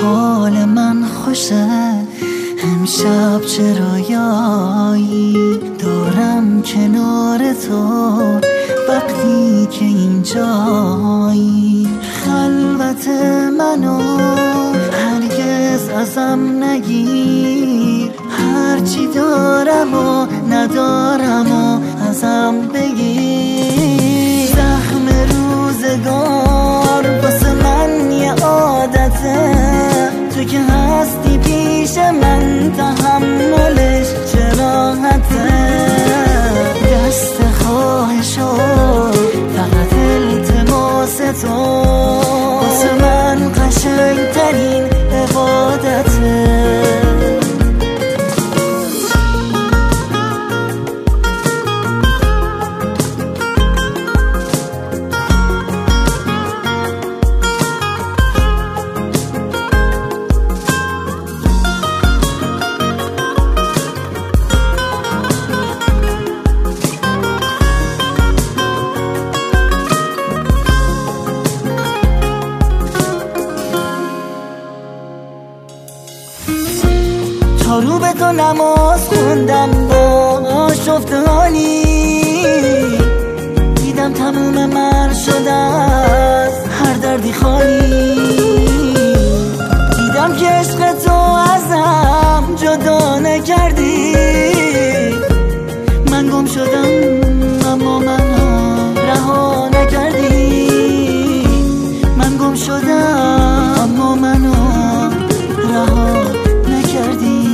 حال من خوشه امشب چه رویایی دارم کنار تو وقتی که اینجایی. خلوت منو هرگز ازم نگیر، هرچی دارم و ندارم و ازم بگیر. زخم روزگار واسه من یه عادته، تو که هستی پیش من تحملش چه راحته. دست خواهشو فقط التماس تو واسه من قشنگترین عبادته. تا رو به تو نماز خوندم با آشفته حالی، دیدم تموم مر شده از هر دردی خالی. دیدم که عشق تو ازم جدا نکردی، من گم شدم اما منو رها نکردی. من گم شدم اما منو رها نکردی.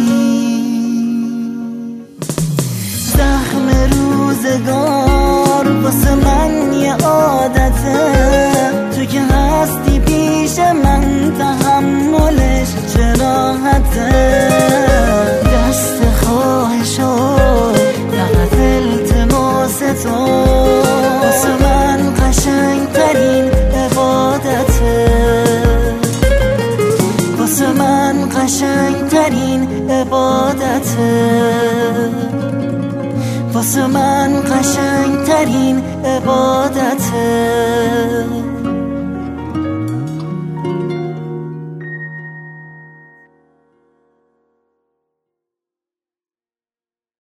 زخم روزگار واسه من یه عادته، تو که هستی پیش من تحملش چه راحته. دست خواهشو فقط التماس تو واسه من قشنگترین عبادته. واسه من قشنگترین عبادته. واسه من قشنگترین عبادته.